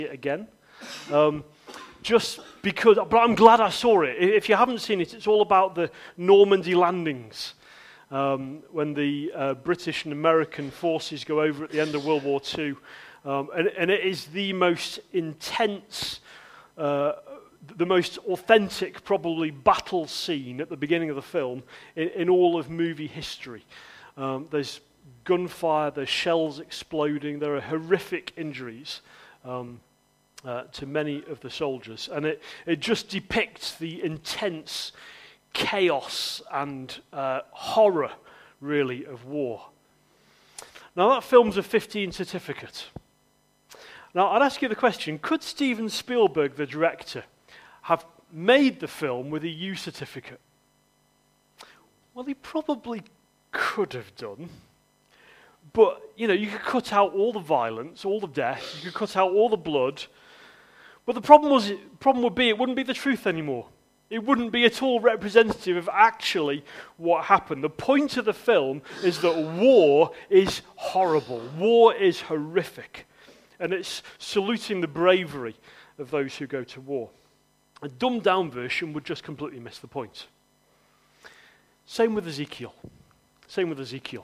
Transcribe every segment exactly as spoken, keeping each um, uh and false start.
it again. Um, just because, but I'm glad I saw it. If you haven't seen it, it's all about the Normandy landings. Um, when the uh, British and American forces go over at the end of World War Two. Um, and, and it is the most intense, uh, the most authentic, probably, battle scene at the beginning of the film in, in all of movie history. Um, there's gunfire, there's shells exploding, there are horrific injuries um, uh, to many of the soldiers. And it, it just depicts the intense chaos and uh, horror, really, of war. Now, that film's a fifteen certificate. Now, I'd ask you the question, could Steven Spielberg, the director, have made the film with a U certificate? Well, he probably could have done. But, you know, you could cut out all the violence, all the death, you could cut out all the blood. But the problem was, problem would be it wouldn't be the truth anymore. It wouldn't be at all representative of actually what happened. The point of the film is that war is horrible. War is horrific. And it's saluting the bravery of those who go to war. A dumbed-down version would just completely miss the point. Same with Ezekiel. Same with Ezekiel.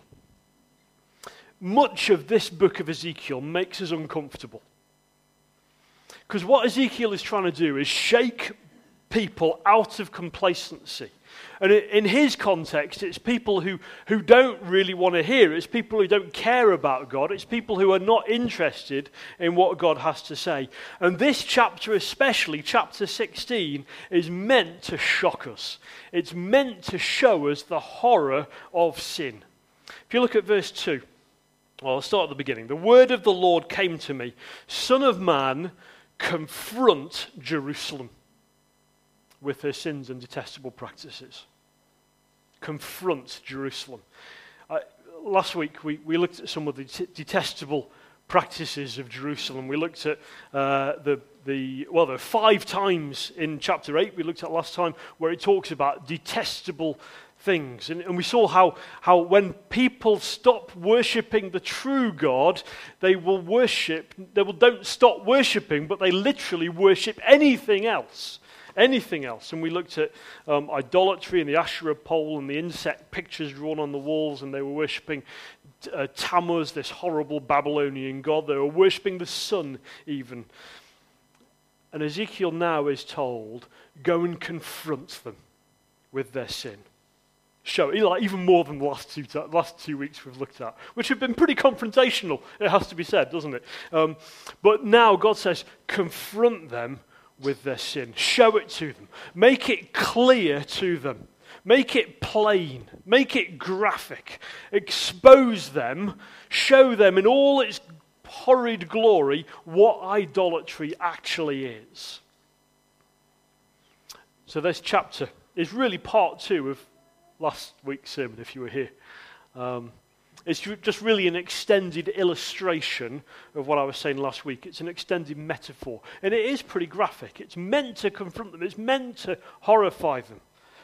Much of this book of Ezekiel makes us uncomfortable. Because what Ezekiel is trying to do is shake people out of complacency. And in his context, it's people who, who don't really want to hear. It's people who don't care about God. It's people who are not interested in what God has to say. And this chapter especially, chapter sixteen, is meant to shock us. It's meant to show us the horror of sin. If you look at verse two, well, I'll start at the beginning. The word of the Lord came to me, Son of man, confront Jerusalem with her sins and detestable practices. Confront Jerusalem. Uh, last week we, we looked at some of the t- detestable practices of Jerusalem. We looked at uh, the, the, well, there are five times in chapter eight we looked at last time where it talks about detestable things. And, and we saw how, how when people stop worshipping the true God, they will worship, they will don't stop worshipping, but they literally worship anything else. Anything else. And we looked at um, idolatry and the Asherah pole and the insect pictures drawn on the walls, and they were worshipping uh, Tammuz, this horrible Babylonian god. They were worshipping the sun even. And Ezekiel now is told, go and confront them with their sin. Show like even more than the last two t- last two weeks we've looked at, which have been pretty confrontational, it has to be said, doesn't it? Um, but now God says, confront them with their sin. Show it to them. Make it clear to them. Make it plain. Make it graphic. Expose them. Show them in all its horrid glory what idolatry actually is. So this chapter is really part two of last week's sermon, if you were here. Um, It's just really an extended illustration of what I was saying last week. It's an extended metaphor. And it is pretty graphic. It's meant to confront them. It's meant to horrify them.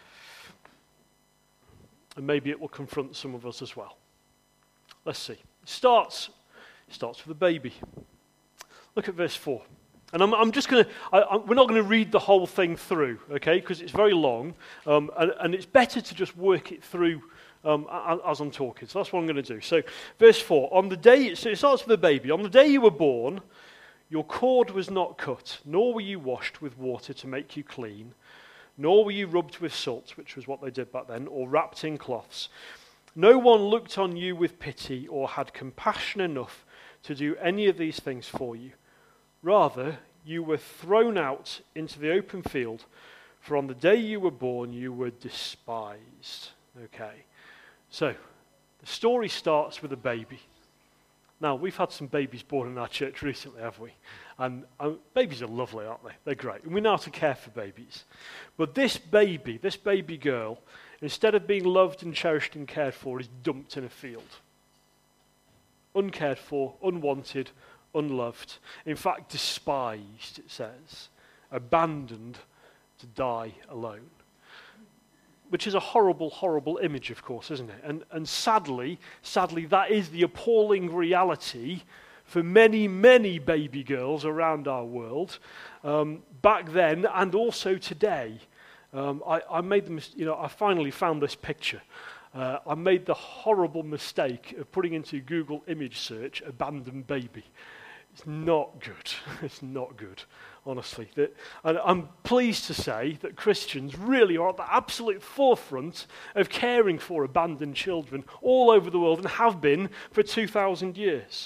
And maybe it will confront some of us as well. Let's see. It starts, it starts with a baby. Look at verse four. And I'm, I'm just going to, we're not going to read the whole thing through, okay, because it's very long. Um, and, and it's better to just work it through Um, as I'm talking. So that's what I'm going to do. So verse four, on the day, so it starts with a baby. On the day you were born, your cord was not cut, nor were you washed with water to make you clean, nor were you rubbed with salt, which was what they did back then, or wrapped in cloths. No one looked on you with pity or had compassion enough to do any of these things for you. Rather, you were thrown out into the open field, for on the day you were born, you were despised. Okay. So, the story starts with a baby. Now, we've had some babies born in our church recently, have we? And um, babies are lovely, aren't they? They're great. And we know how to care for babies. But this baby, this baby girl, instead of being loved and cherished and cared for, is dumped in a field. Uncared for, unwanted, unloved. In fact, despised, it says. Abandoned to die alone. Which is a horrible, horrible image, of course, isn't it? And and sadly, sadly, that is the appalling reality for many, many baby girls around our world, um, back then and also today. Um, I, I made the mis- you know, I finally found this picture. Uh, I made the horrible mistake of putting into Google image search abandoned baby. It's not good. It's not good, honestly. That, and I'm pleased to say that Christians really are at the absolute forefront of caring for abandoned children all over the world and have been for two thousand years.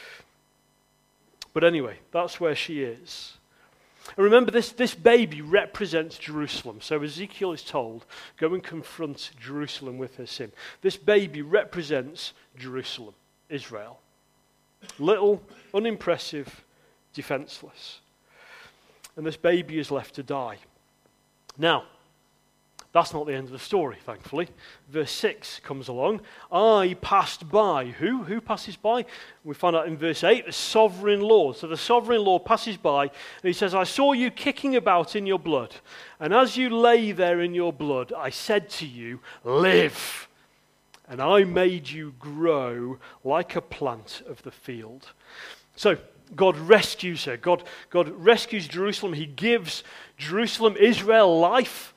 But anyway, that's where she is. And remember, this, this baby represents Jerusalem. So Ezekiel is told, go and confront Jerusalem with her sin. This baby represents Jerusalem, Israel. Little, unimpressive, defenseless. And this baby is left to die. Now, that's not the end of the story, thankfully. Verse six comes along. I passed by. Who? Who passes by? We find out in verse eight, the sovereign Lord. So the sovereign Lord passes by, and he says, I saw you kicking about in your blood. And as you lay there in your blood, I said to you, live. And I made you grow like a plant of the field. So God rescues her. God, God rescues Jerusalem. He gives Jerusalem, Israel, life.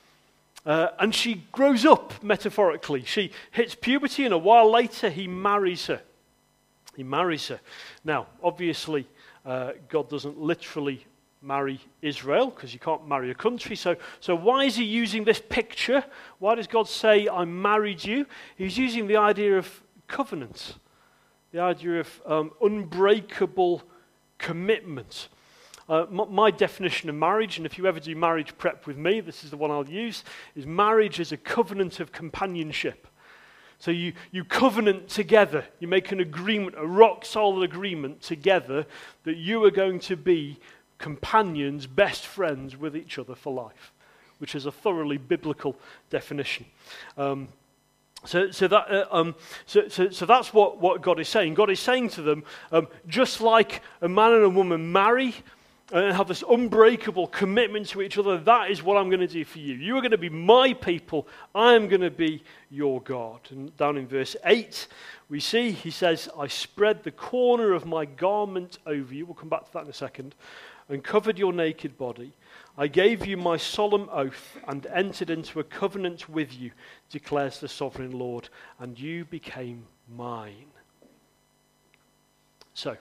Uh, and she grows up, metaphorically. She hits puberty, and a while later he marries her. He marries her. Now, obviously, uh, God doesn't literally marry Israel, because you can't marry a country. So, so why is he using this picture? Why does God say, I married you? He's using the idea of covenant, the idea of um, unbreakable commitment. Uh, my, my definition of marriage, and if you ever do marriage prep with me, this is the one I'll use, is marriage as a covenant of companionship. So you, you covenant together, you make an agreement, a rock-solid agreement together that you are going to be companions, best friends with each other for life, which is a thoroughly biblical definition. Um, So, so that, uh, um, so, so, so that's what, what God is saying. God is saying to them, um, just like a man and a woman marry and have this unbreakable commitment to each other, that is what I'm going to do for you. You are going to be my people. I am going to be your God. And down in verse eight, we see, he says, I spread the corner of my garment over you. We'll come back to that in a second. And covered your naked body. I gave you my solemn oath and entered into a covenant with you, declares the sovereign Lord, and you became mine. So,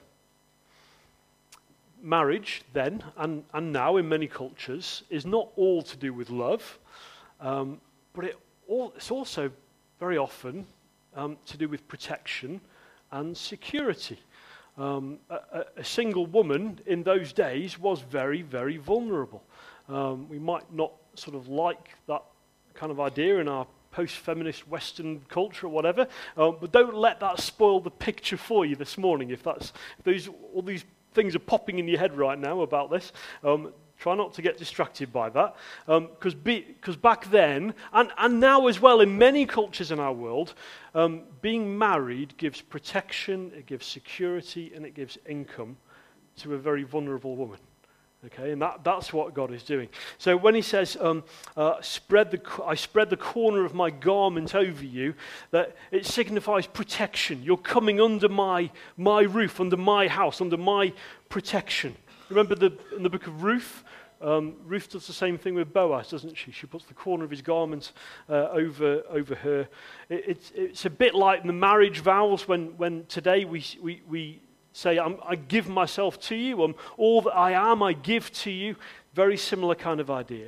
marriage then, and, and now in many cultures, is not all to do with love, um, but it all, it's also very often um, to do with protection and security. Um, a, a single woman in those days was very, very vulnerable. Um, we might not sort of like that kind of idea in our post-feminist Western culture or whatever, uh, but don't let that spoil the picture for you this morning. If that's if those all these things are popping in your head right now about this, um, try not to get distracted by that, because um, because back then and and now as well in many cultures in our world, um, being married gives protection, it gives security, and it gives income to a very vulnerable woman. Okay, and that, that's what God is doing. So when he says, um, uh, spread the, I spread the corner of my garment over you, that it signifies protection. You're coming under my, my roof, under my house, under my protection. Remember the, in the book of Ruth, um, Ruth does the same thing with Boaz, doesn't she? She puts the corner of his garment uh, over over her. It, it's, it's a bit like the marriage vows when, when today we we we say, I'm, I give myself to you, um, all that I am, I give to you. Very similar kind of idea.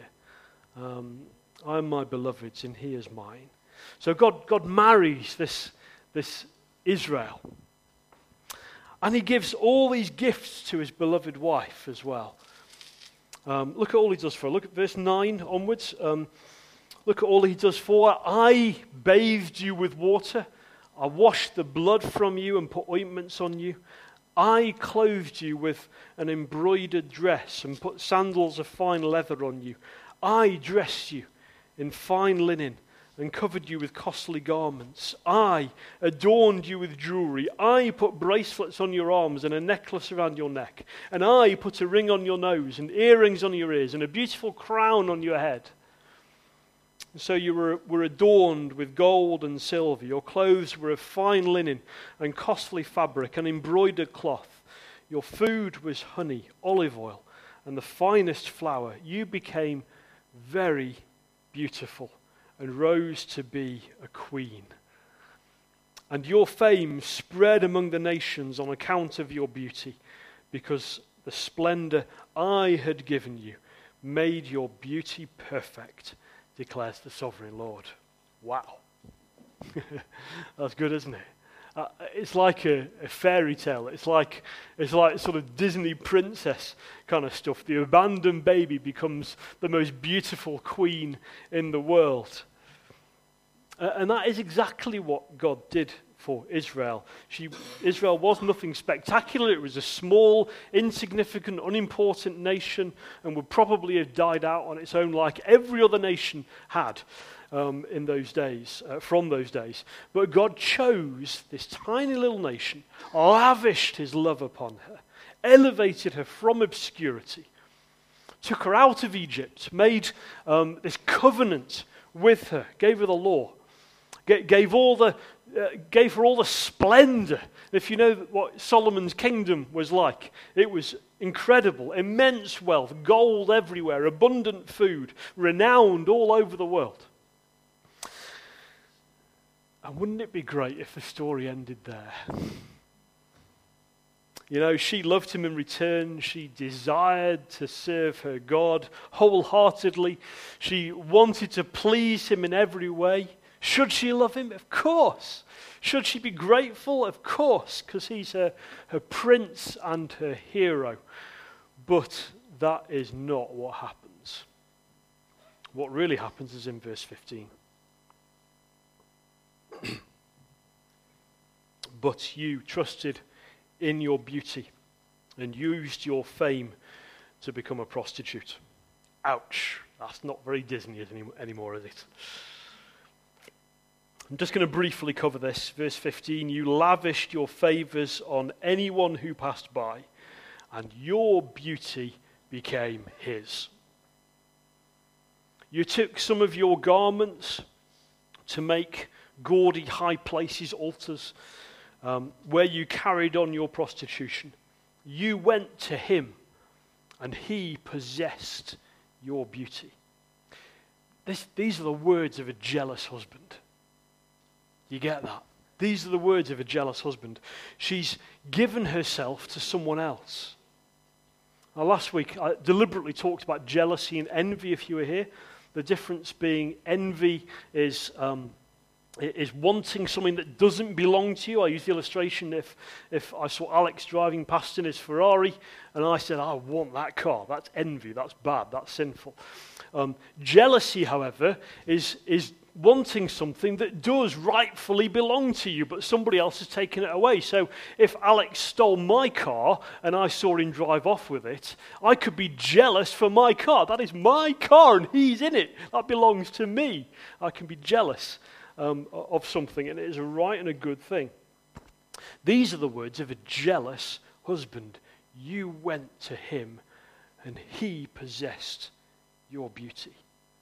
Um, I am my beloved's and he is mine. So God, God marries this, this Israel. And he gives all these gifts to his beloved wife as well. Um, look at all he does for her. Look at verse nine onwards. Um, look at all he does for her. I bathed you with water. I washed the blood from you and put ointments on you. I clothed you with an embroidered dress and put sandals of fine leather on you. I dressed you in fine linen and covered you with costly garments. I adorned you with jewelry. I put bracelets on your arms and a necklace around your neck. And I put a ring on your nose and earrings on your ears and a beautiful crown on your head. So you were, were adorned with gold and silver. Your clothes were of fine linen and costly fabric and embroidered cloth. Your food was honey, olive oil, and the finest flour. You became very beautiful and rose to be a queen. And your fame spread among the nations on account of your beauty, because the splendor I had given you made your beauty perfect, declares the sovereign Lord. Wow. That's good, isn't it? Uh, it's like a, a fairy tale. It's like it's like sort of Disney princess kind of stuff. The abandoned baby becomes the most beautiful queen in the world. Uh, and that is exactly what God did for Israel. She, Israel was nothing spectacular. It was a small, insignificant, unimportant nation and would probably have died out on its own like every other nation had um, in those days, uh, from those days. But God chose this tiny little nation, lavished his love upon her, elevated her from obscurity, took her out of Egypt, made um, this covenant with her, gave her the law, g- gave all the Uh, gave her all the splendor. If you know what Solomon's kingdom was like, it was incredible, immense wealth, gold everywhere, abundant food, renowned all over the world. And wouldn't it be great if the story ended there? You know, she loved him in return. She desired to serve her God wholeheartedly. She wanted to please him in every way. Should she love him? Of course. Should she be grateful? Of course, because he's her, her prince and her hero. But that is not what happens. What really happens is in verse fifteen. But you trusted in your beauty and used your fame to become a prostitute. Ouch. That's not very Disney anymore, is it? I'm just going to briefly cover this. Verse fifteen, you lavished your favors on anyone who passed by, and your beauty became his. You took some of your garments to make gaudy high places, altars, um, where you carried on your prostitution. You went to him, and he possessed your beauty. This, these are the words of a jealous husband. You get that? These are the words of a jealous husband. She's given herself to someone else. Now, last week, I deliberately talked about jealousy and envy, if you were here. The difference being envy is um, is wanting something that doesn't belong to you. I use the illustration if, if I saw Alex driving past in his Ferrari and I said, I want that car. That's envy. That's bad. That's sinful. Um, jealousy, however, is is wanting something that does rightfully belong to you, but somebody else has taken it away. So if Alex stole my car and I saw him drive off with it, I could be jealous for my car. That is my car and he's in it. That belongs to me. I can be jealous um, of something, and it is a right and a good thing. These are the words of a jealous husband. You went to him and he possessed your beauty.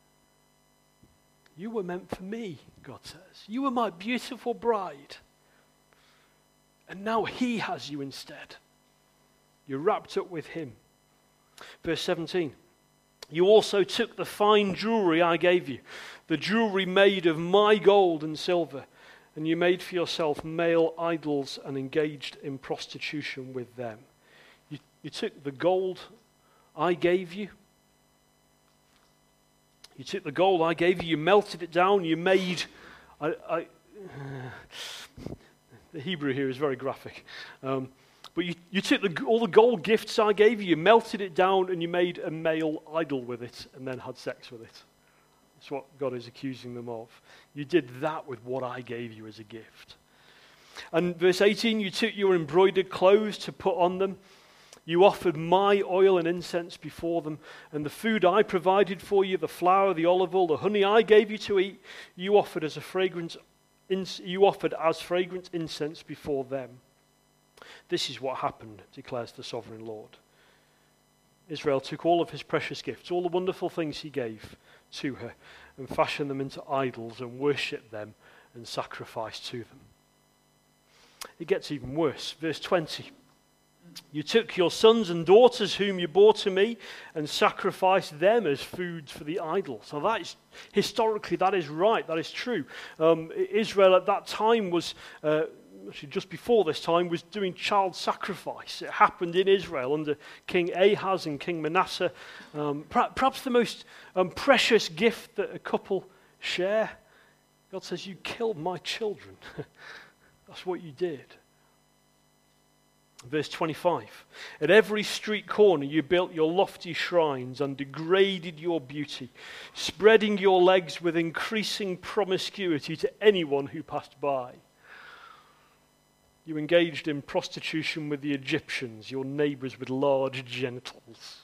You were meant for me, God says. You were my beautiful bride. And now he has you instead. You're wrapped up with him. Verse seventeen. You also took the fine jewelry I gave you, the jewelry made of my gold and silver, and you made for yourself male idols and engaged in prostitution with them. You, you took the gold I gave you. You took the gold I gave you, you melted it down, you made... I, I, uh, the Hebrew here is very graphic. Um, but you, you took the, all the gold gifts I gave you, you melted it down, and you made a male idol with it, and then had sex with it. That's what God is accusing them of. You did that with what I gave you as a gift. And verse eighteen, you took your embroidered clothes to put on them. You offered my oil and incense before them, and the food I provided for you, the flour, the olive oil, the honey I gave you to eat, you offered as a fragrance, you offered as fragrant incense before them. This is what happened, declares the sovereign Lord. Israel took all of his precious gifts, all the wonderful things he gave to her, and fashioned them into idols and worshipped them and sacrificed to them. It gets even worse. Verse twenty. You took your sons and daughters whom you bore to me and sacrificed them as food for the idols. So that is, historically, that is right, that is true. Um, Israel at that time was, uh, actually just before this time, was doing child sacrifice. It happened in Israel under King Ahaz and King Manasseh. Um, perhaps the most um, precious gift that a couple share. God says, you killed my children. That's what you did. Verse twenty-five, at every street corner you built your lofty shrines and degraded your beauty, spreading your legs with increasing promiscuity to anyone who passed by. You engaged in prostitution with the Egyptians, your neighbors with large genitals.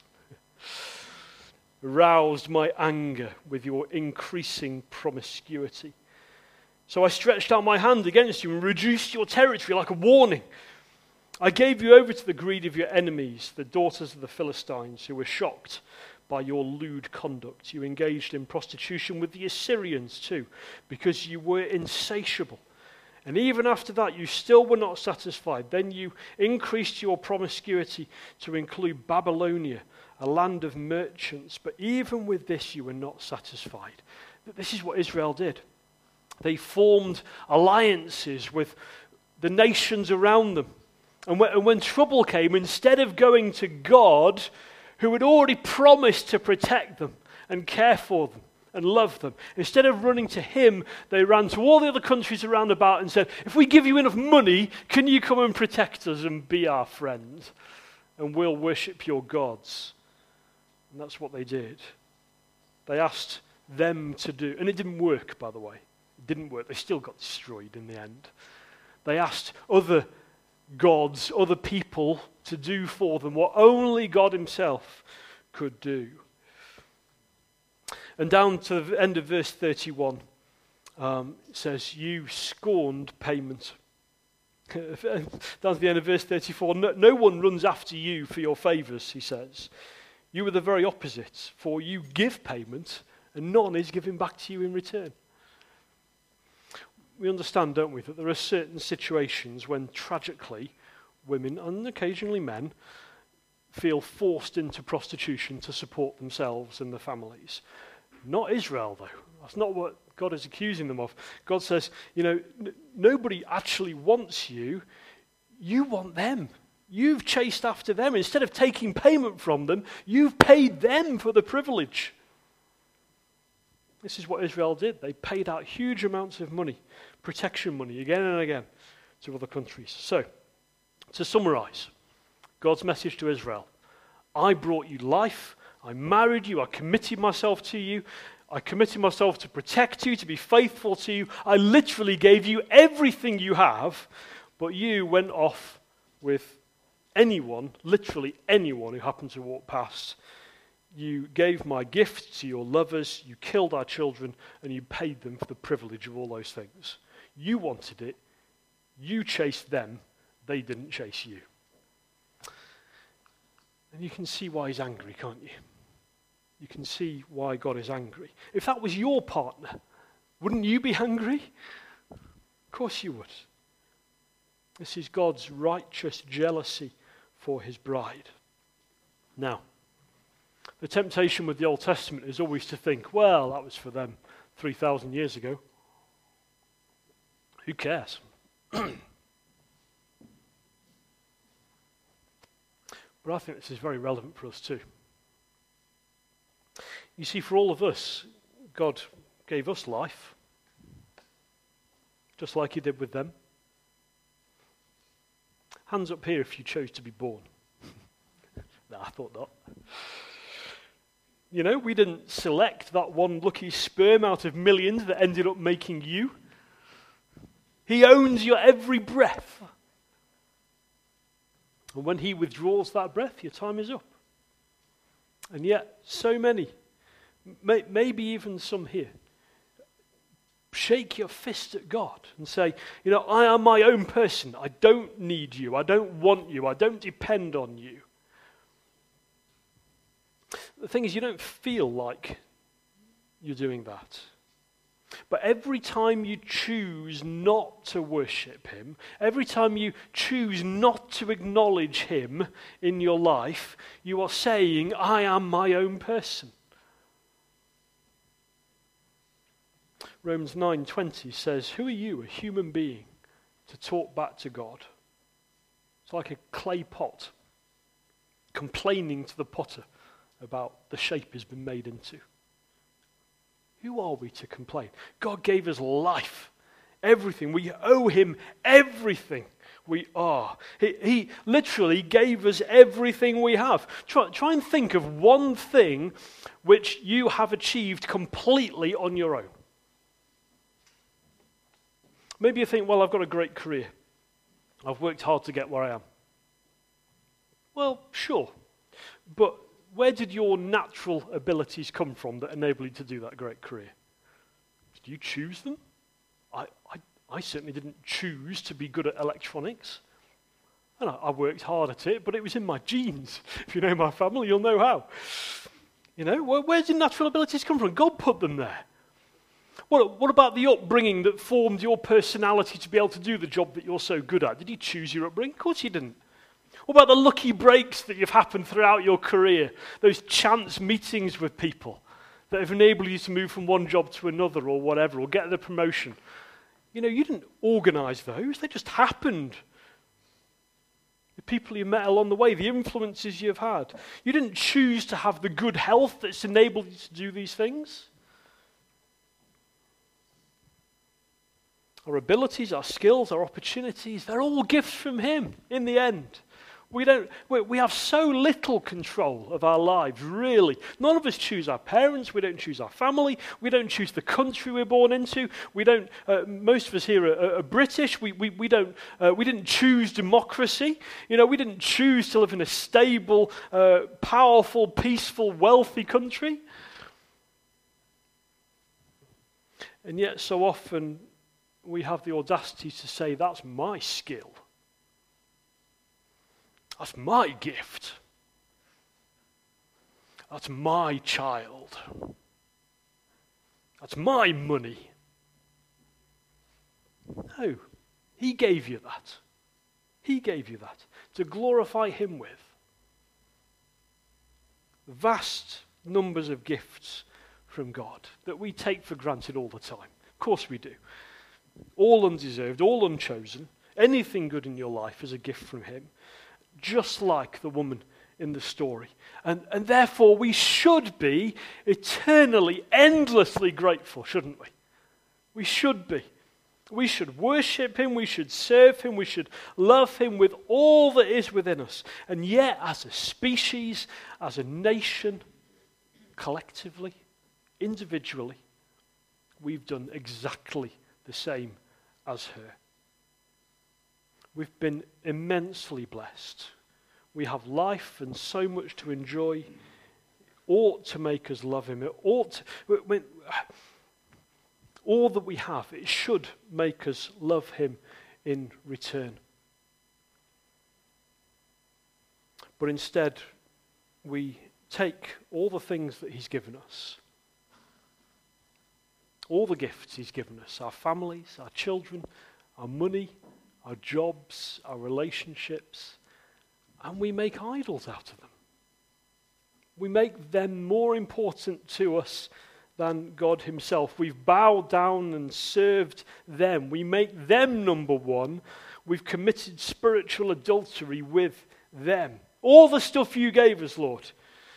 Aroused my anger with your increasing promiscuity. So I stretched out my hand against you and reduced your territory like a warning. I gave you over to the greed of your enemies, the daughters of the Philistines, who were shocked by your lewd conduct. You engaged in prostitution with the Assyrians too, because you were insatiable. And even after that, you still were not satisfied. Then you increased your promiscuity to include Babylonia, a land of merchants. But even with this, you were not satisfied. This is what Israel did. They formed alliances with the nations around them. And when, and when trouble came, instead of going to God, who had already promised to protect them and care for them and love them, instead of running to him, they ran to all the other countries around about and said, if we give you enough money, can you come and protect us and be our friend? And we'll worship your gods. And that's what they did. They asked them to do, and it didn't work, by the way. It didn't work. They still got destroyed in the end. They asked other gods, other people to do for them what only God himself could do. And down to the end of verse thirty-one, um, it says, you scorned payment. Down to the end of verse thirty-four, no, no one runs after you for your favors, he says. You are the very opposite, for you give payment and none is given back to you in return. We understand, don't we, that there are certain situations when tragically women and occasionally men feel forced into prostitution to support themselves and their families. Not Israel, though. That's not what God is accusing them of. God says, you know, n- nobody actually wants you. You want them. You've chased after them. Instead of taking payment from them, you've paid them for the privilege. This is what Israel did. They paid out huge amounts of money, protection money, again and again, to other countries. So, to summarize, God's message to Israel: I brought you life, I married you, I committed myself to you, I committed myself to protect you, to be faithful to you. I literally gave you everything you have, but you went off with anyone, literally anyone who happened to walk past. You gave my gift to your lovers, you killed our children, and you paid them for the privilege of all those things. You wanted it, you chased them, they didn't chase you. And you can see why he's angry, can't you? You can see why God is angry. If that was your partner, wouldn't you be angry? Of course you would. This is God's righteous jealousy for his bride. Now, the temptation with the Old Testament is always to think, well, that was for them three thousand years ago. Who cares? But I think this is very relevant for us too. You see, for all of us, God gave us life, just like he did with them. Hands up here if you chose to be born. No, I thought not. You know, we didn't select that one lucky sperm out of millions that ended up making you. He owns your every breath. And when he withdraws that breath, your time is up. And yet, so many, may, maybe even some here, shake your fist at God and say, you know, I am my own person. I don't need you. I don't want you. I don't depend on you. The thing is, you don't feel like you're doing that. But every time you choose not to worship him, every time you choose not to acknowledge him in your life, you are saying, I am my own person. Romans nine twenty says, who are you, a human being, to talk back to God? It's like a clay pot complaining to the potter about the shape he's been made into. Who are we to complain? God gave us life, everything. We owe him everything we are. He, he literally gave us everything we have. Try, try and think of one thing which you have achieved completely on your own. Maybe you think, well, I've got a great career. I've worked hard to get where I am. Well, sure. But where did your natural abilities come from that enable you to do that great career? Did you choose them? I, I, I certainly didn't choose to be good at electronics. And I, I worked hard at it, but it was in my genes. If you know my family, you'll know how. You know, where, where did natural abilities come from? God put them there. What, what about the upbringing that formed your personality to be able to do the job that you're so good at? Did you choose your upbringing? Of course you didn't. What about the lucky breaks that have happened throughout your career? Those chance meetings with people that have enabled you to move from one job to another or whatever, or get the promotion. You know, you didn't organise those. They just happened. The people you met along the way, the influences you've had. You didn't choose to have the good health that's enabled you to do these things. Our abilities, our skills, our opportunities, they're all gifts from him in the end. We don't. We, we have so little control of our lives, really. None of us choose our parents. We don't choose our family. We don't choose the country we're born into. We don't. Uh, most of us here are, are British. We we we don't. Uh, we didn't choose democracy. You know, we didn't choose to live in a stable, uh, powerful, peaceful, wealthy country. And yet, so often, we have the audacity to say, "That's my skill. That's my gift. That's my child. That's my money." No, he gave you that. He gave you that to glorify him with. Vast numbers of gifts from God that we take for granted all the time. Of course we do. All undeserved, all unchosen. Anything good in your life is a gift from him. Just like the woman in the story. And, and therefore we should be eternally, endlessly grateful, shouldn't we? We should be. We should worship him, we should serve him, we should love him with all that is within us. And yet, as a species, as a nation, collectively, individually, we've done exactly the same as her. We've been immensely blessed. We have life and so much to enjoy. Ought to make us love him. It ought to, when, all that we have, it should make us love him in return. But instead, we take all the things that he's given us, all the gifts he's given us, our families, our children, our money, our jobs, our relationships, and we make idols out of them. We make them more important to us than God himself. We've bowed down and served them. We make them number one. We've committed spiritual adultery with them. All the stuff you gave us, Lord,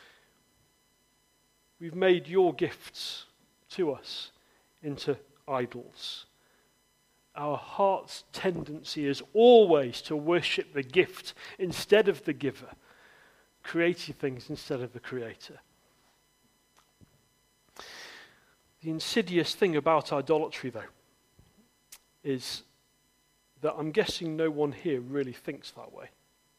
we've made your gifts to us into idols. Our heart's tendency is always to worship the gift instead of the giver, creating things instead of the creator. The insidious thing about idolatry, though, is that I'm guessing no one here really thinks that way.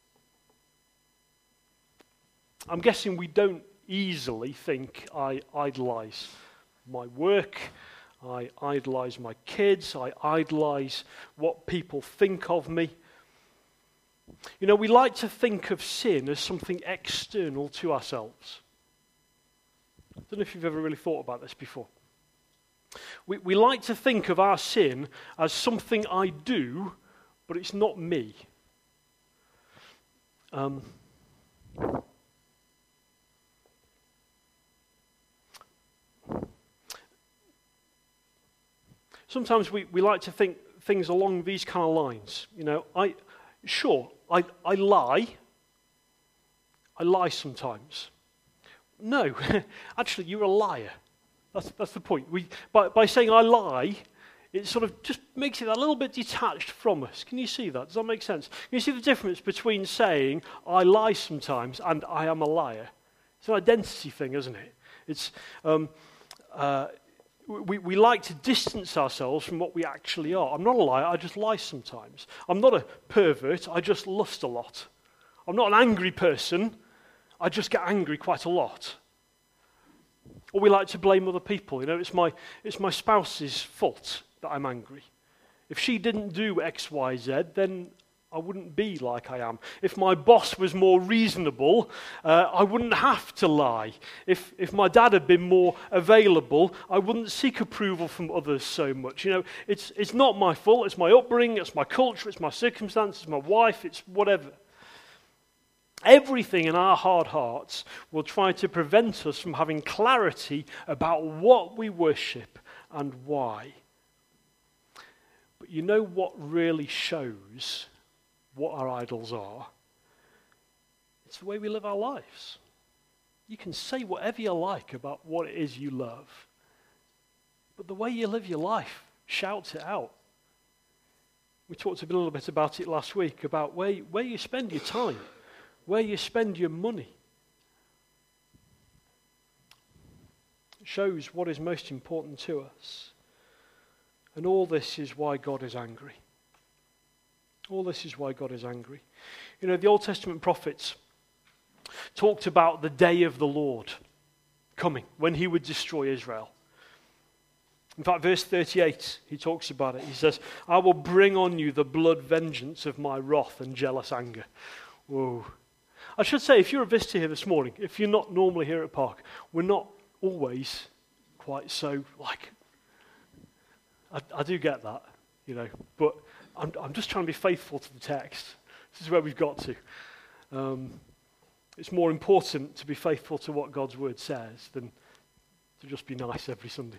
I'm guessing we don't easily think I idolize my work, I idolize my kids, I idolize what people think of me. You know, we like to think of sin as something external to ourselves. I don't know if you've ever really thought about this before. We, we like to think of our sin as something I do, but it's not me. Um, sometimes we, we like to think things along these kind of lines. You know, I sure, I, I lie. I lie sometimes. No, actually, you're a liar. That's, that's the point. We, by, by saying I lie, it sort of just makes it a little bit detached from us. Can you see that? Does that make sense? Can you see the difference between saying I lie sometimes and I am a liar? It's an identity thing, isn't it? It's um, uh, we, we like to distance ourselves from what we actually are. I'm not a liar, I just lie sometimes. I'm not a pervert, I just lust a lot. I'm not an angry person, I just get angry quite a lot. Or we like to blame other people. You know, it's my it's my spouse's fault that I'm angry. If she didn't do X, Y, Z, then I wouldn't be like I am. If my boss was more reasonable, uh, I wouldn't have to lie. If if my dad had been more available, I wouldn't seek approval from others so much. You know, it's it's not my fault. It's my upbringing. It's my culture. It's my circumstances. My wife. It's whatever. Everything in our hard hearts will try to prevent us from having clarity about what we worship and why. But you know what really shows what our idols are? It's the way we live our lives. You can say whatever you like about what it is you love, but the way you live your life shouts it out. We talked a little bit about it last week, about where, where you spend your time. Where you spend your money. It shows what is most important to us. And all this is why God is angry. All this is why God is angry. You know, the Old Testament prophets talked about the day of the Lord coming, when he would destroy Israel. In fact, verse thirty-eight, he talks about it. He says, I will bring on you the blood vengeance of my wrath and jealous anger. Whoa. I should say, if you're a visitor here this morning, if you're not normally here at Park, we're not always quite so, like, I, I do get that, you know, but I'm, I'm just trying to be faithful to the text. This is where we've got to. Um, it's more important to be faithful to what God's word says than to just be nice every Sunday.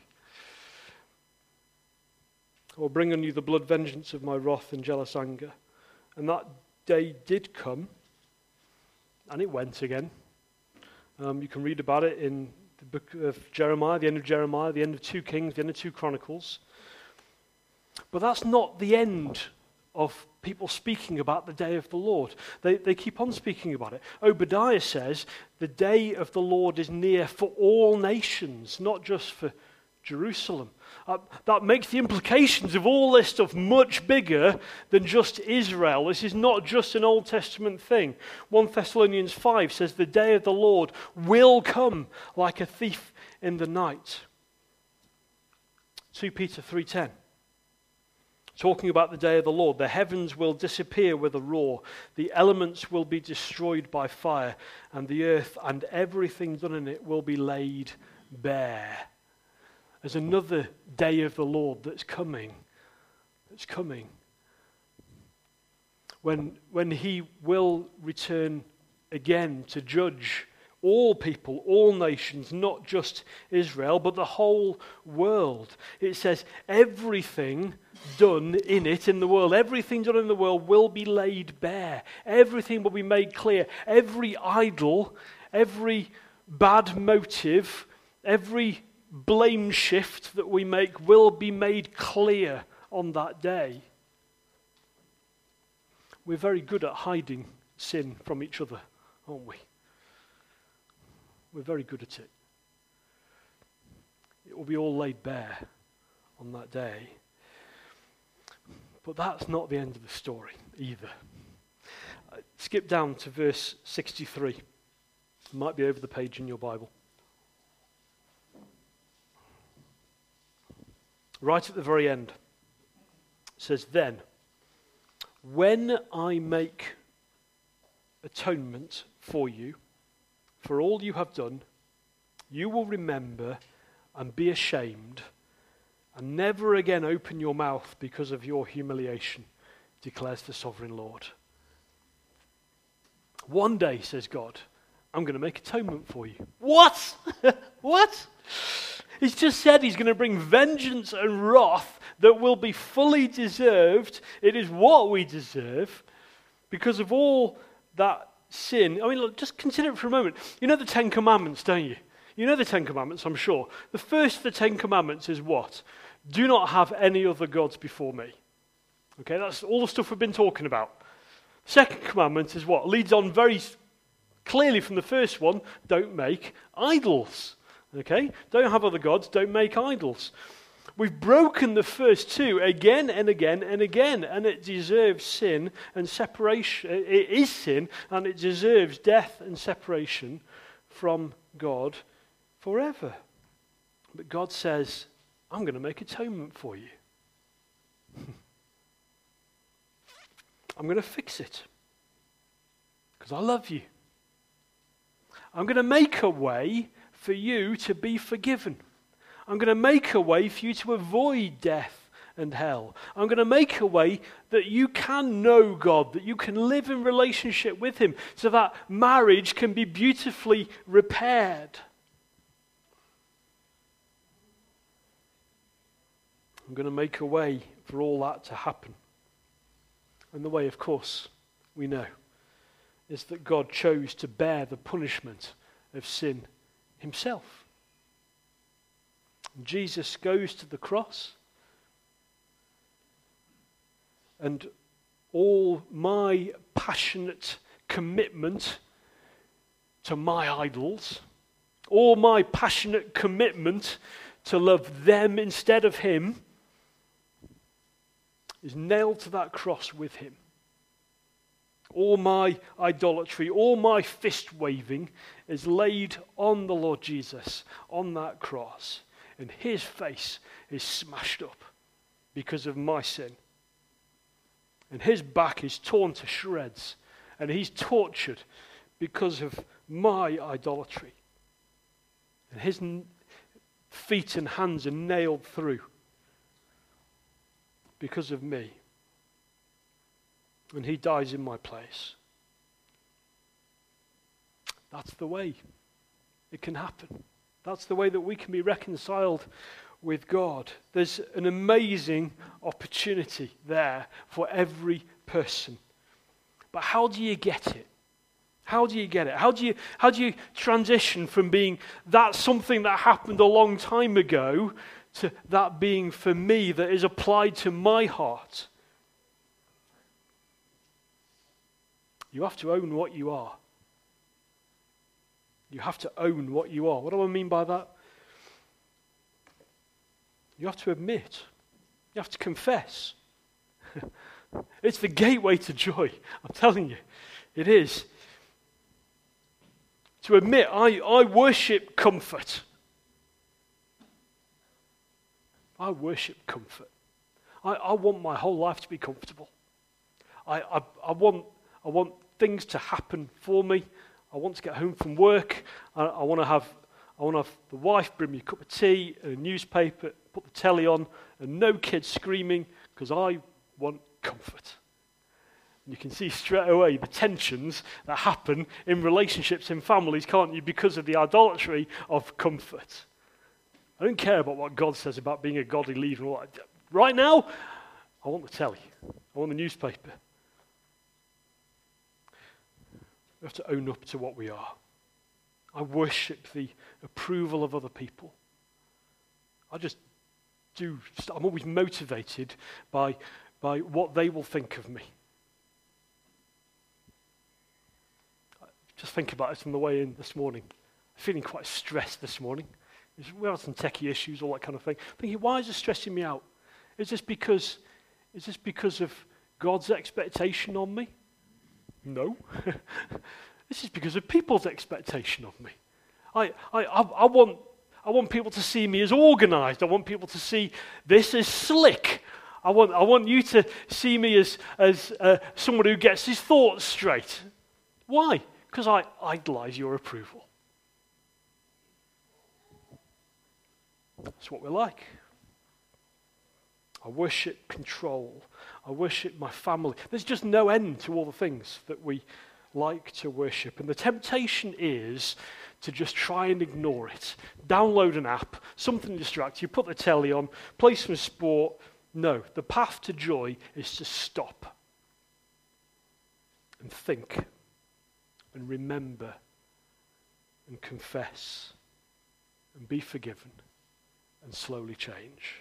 I will bring on you the blood vengeance of my wrath and jealous anger. And that day did come. And it went again. Um, you can read about it in the book of Jeremiah, the end of Jeremiah, the end of two Kings, the end of two Chronicles. But that's not the end of people speaking about the day of the Lord. They, they keep on speaking about it. Obadiah says, the day of the Lord is near for all nations, not just for Jerusalem. Uh, that makes the implications of all this stuff much bigger than just Israel. This is not just an Old Testament thing. First Thessalonians five says the day of the Lord will come like a thief in the night. Second Peter three ten, talking about the day of the Lord, the heavens will disappear with a roar, the elements will be destroyed by fire, and the earth and everything done in it will be laid bare. There's another day of the Lord that's coming. That's coming. When, when he will return again to judge all people, all nations, not just Israel, but the whole world. It says everything done in it, in the world, everything done in the world will be laid bare. Everything will be made clear. Every idol, every bad motive, every blame shift that we make will be made clear on that day. We're very good at hiding sin from each other, aren't we? We're very good at it. It will be all laid bare on that day. But that's not the end of the story either. Uh, skip down to verse sixty-three. It might be over the page in your Bible. Right at the very end, it says, then, when I make atonement for you, for all you have done, you will remember and be ashamed and never again open your mouth because of your humiliation, declares the sovereign Lord. One day, says God, I'm going to make atonement for you. What? What? He's just said he's going to bring vengeance and wrath that will be fully deserved. It is what we deserve because of all that sin. I mean, look, just consider it for a moment. You know the Ten Commandments, don't you? You know the Ten Commandments, I'm sure. The first of the Ten Commandments is what? Do not have any other gods before me. Okay, that's all the stuff we've been talking about. Second commandment is what? Leads on very clearly from the first one. Don't make idols. Okay? Don't have other gods. Don't make idols. We've broken the first two again and again and again, and it deserves sin and separation. It is sin, and it deserves death and separation from God forever. But God says, I'm going to make atonement for you. I'm going to fix it because I love you. I'm going to make a way for you to be forgiven. I'm going to make a way for you to avoid death and hell. I'm going to make a way that you can know God, that you can live in relationship with Him, so that marriage can be beautifully repaired. I'm going to make a way for all that to happen. And the way, of course, we know, is that God chose to bear the punishment of sin Himself. Jesus goes to the cross, and all my passionate commitment to my idols, all my passionate commitment to love them instead of Him, is nailed to that cross with Him. All my idolatry, all my fist waving is laid on the Lord Jesus on that cross. And His face is smashed up because of my sin. And His back is torn to shreds. And He's tortured because of my idolatry. And His n- feet and hands are nailed through because of me. And He dies in my place. That's the way it can happen. That's the way that we can be reconciled with God. There's an amazing opportunity there for every person. But how do you get it? How do you get it? How do you, how do you transition from being that something that happened a long time ago to that being for me that is applied to my heart? You have to own what you are. You have to own what you are. What do I mean by that? You have to admit. You have to confess. It's the gateway to joy. I'm telling you. It is. To admit, I, I worship comfort. I worship comfort. I, I want my whole life to be comfortable. I, I, I want I want things to happen for me. I want to get home from work. I, I want to have I want to have the wife bring me a cup of tea and a newspaper, put the telly on, and no kids screaming because I want comfort. And you can see straight away the tensions that happen in relationships in families, can't you? Because of the idolatry of comfort. I don't care about what God says about being a godly leader. And all that. Right now, I want the telly. I want the newspaper. We have to own up to what we are. I worship the approval of other people. I just do. I'm always motivated by, by what they will think of me. Just think about it on the way in this morning. I'm feeling quite stressed this morning. We had some techie issues, all that kind of thing. Thinking, why is it stressing me out? Is this because, is this because of God's expectation on me? No. This is because of people's expectation of me. I, I, I, I, want, I want people to see me as organized. I want people to see this as slick. I want, I want you to see me as, as uh, someone who gets his thoughts straight. Why? Because I idolize your approval. That's what we're like. I worship control. I worship my family. There's just no end to all the things that we like to worship. And the temptation is to just try and ignore it. Download an app, something distracts you, put the telly on, play some sport. No, the path to joy is to stop and think and remember and confess and be forgiven and slowly change.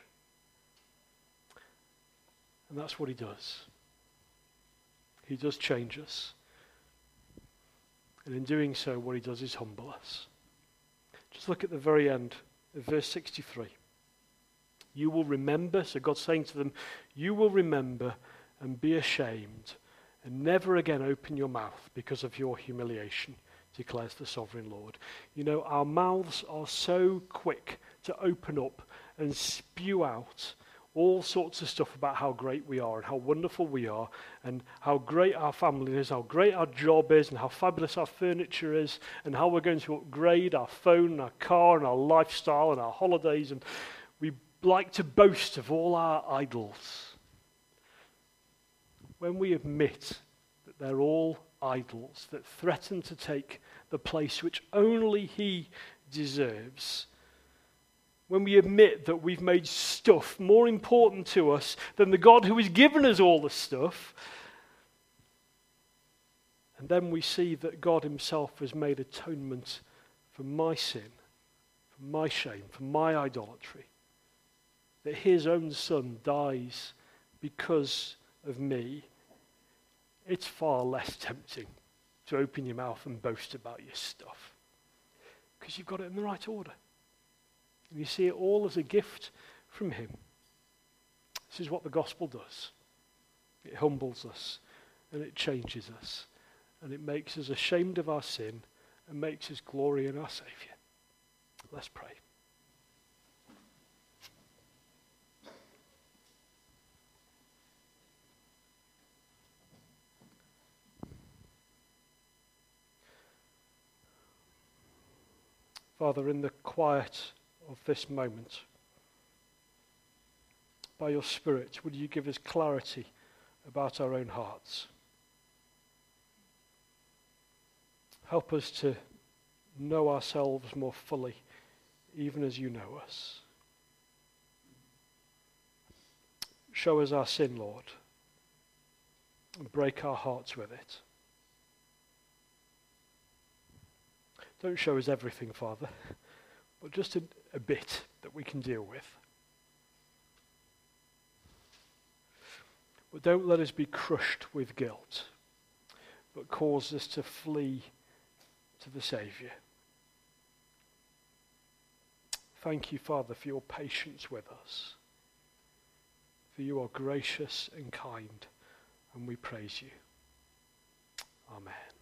And that's what he does. He does change us. And in doing so, what he does is humble us. Just look at the very end of verse sixty-three. You will remember, so God's saying to them, you will remember and be ashamed and never again open your mouth because of your humiliation, declares the sovereign Lord. You know, our mouths are so quick to open up and spew out all sorts of stuff about how great we are and how wonderful we are and how great our family is, how great our job is and how fabulous our furniture is and how we're going to upgrade our phone and our car and our lifestyle and our holidays. And we like to boast of all our idols. When we admit that they're all idols that threaten to take the place which only he deserves, when we admit that we've made stuff more important to us than the God who has given us all the stuff, and then we see that God himself has made atonement for my sin, for my shame, for my idolatry, that his own son dies because of me, it's far less tempting to open your mouth and boast about your stuff because you've got it in the right order. And you see it all as a gift from him. This is what the gospel does. It humbles us and it changes us and it makes us ashamed of our sin and makes us glory in our Saviour. Let's pray. Father, in the quiet of this moment, by your Spirit, would you give us clarity about our own hearts? Help us to know ourselves more fully, even as you know us. Show us our sin, Lord, and break our hearts with it. Don't show us everything, Father, but just a, a bit that we can deal with. But don't let us be crushed with guilt, but cause us to flee to the Saviour. Thank you, Father, for your patience with us. For you are gracious and kind, and we praise you. Amen.